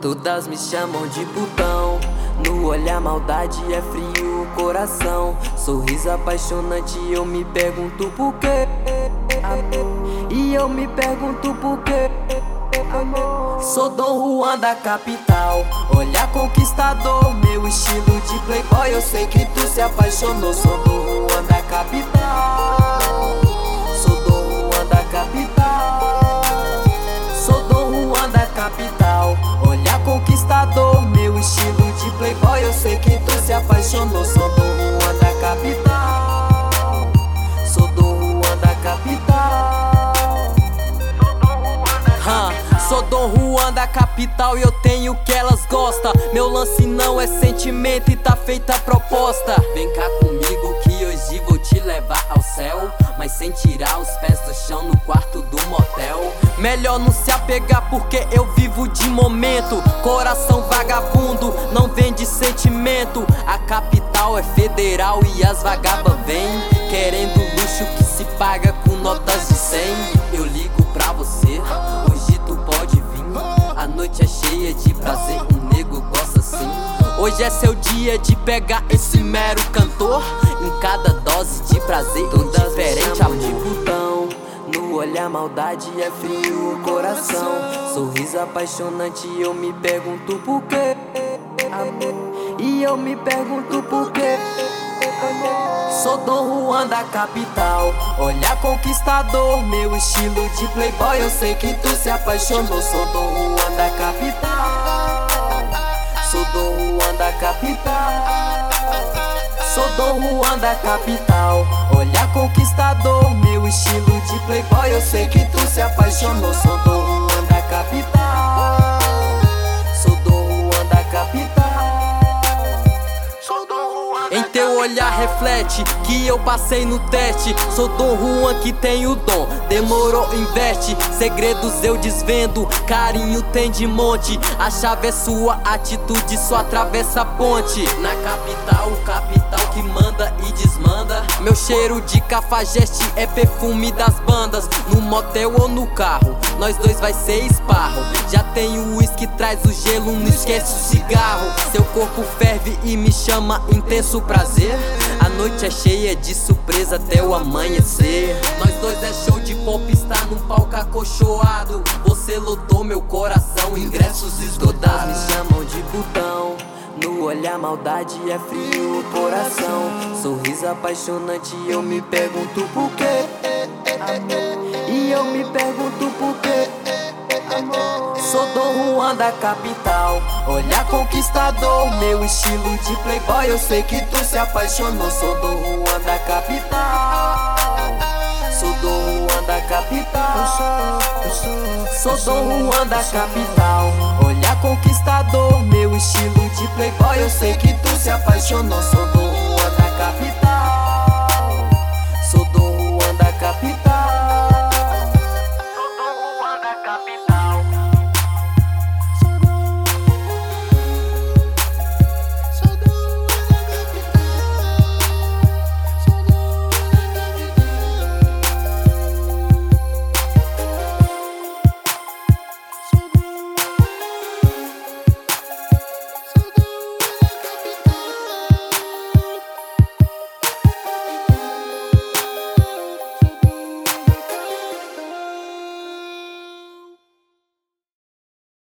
Todas me chamam de putão. No olhar maldade é frio o coração. Sorriso apaixonante, eu me pergunto por quê, amor. E eu me pergunto por quê, amor. Sou Dom Juan da capital, olhar conquistador, meu estilo de playboy. Eu sei que tu se apaixonou. Sou Dom Juan da capital, sou Dom Juan da capital, sou Dom Juan da capital, olhar conquistador, meu estilo de playboy. Eu sei que tu se apaixonou. Sou Dom Juan da capital, sou Dom Juan da capital. Sou Dom Juan da capital e eu tenho o que elas gostam. Meu lance não é sentimento e tá feita a proposta. Vem cá comigo que hoje vou te levar ao céu, mas sem tirar os pés do chão no quarto do motel. Melhor não se apegar porque eu vivo de momento. Coração vagabundo não vende sentimento. A capital é federal e as vagabas vêm querendo luxo que se paga com notas de 100. Eu ligo pra você, hoje tu pode vir. A noite é cheia de prazer, um nego gosta assim. Hoje é seu dia de pegar esse mero cantor. Em cada dose de prazer, um diferente amor. De putão, no olhar maldade é frio o coração. Sorriso apaixonante, eu me pergunto por quê, amor. E eu me pergunto por quê, amor. Sou Dom Juan da capital, olhar conquistador, meu estilo de playboy. Eu sei que tu se apaixonou. Sou Dom Juan da capital, sou Dom Juan da capital, sou Dom Juan da capital, olhar conquistador, meu estilo de playboy. Eu sei que tu se apaixonou. Sou Dom Juan da capital, sou Dom Juan da capital. Em teu olhar reflete que eu passei no teste. Sou Dom Juan que tem o dom, demorou, investe. Segredos eu desvendo, carinho tem de monte. A chave é sua atitude, só atravessa a ponte. Na capital, o capital que manda e desmanda. Meu cheiro de cafajeste é perfume das bandas. No motel ou no carro, nós dois vai ser esparro. Já tem o uísque, traz o gelo, não esquece o cigarro. Seu corpo ferve e me chama intenso prazer. A noite é cheia de surpresa até o amanhecer. Nós dois é show de pop, está num palco acolchoado. Você lotou meu coração, ingressos esgotados. Me chamam de putão, no olhar maldade é frio o coração. Sorriso apaixonante, eu me pergunto por quê, amor. E eu me pergunto por quê, amor. Sou Dom Juan da capital, olhar conquistador, meu estilo de playboy. Eu sei que tu se apaixonou. Sou Dom Juan da capital, sou Dom Juan da capital, sou Dom Juan da capital, olhar conquistador, meu estilo de playboy. Eu sei que tu se apaixonou. Sou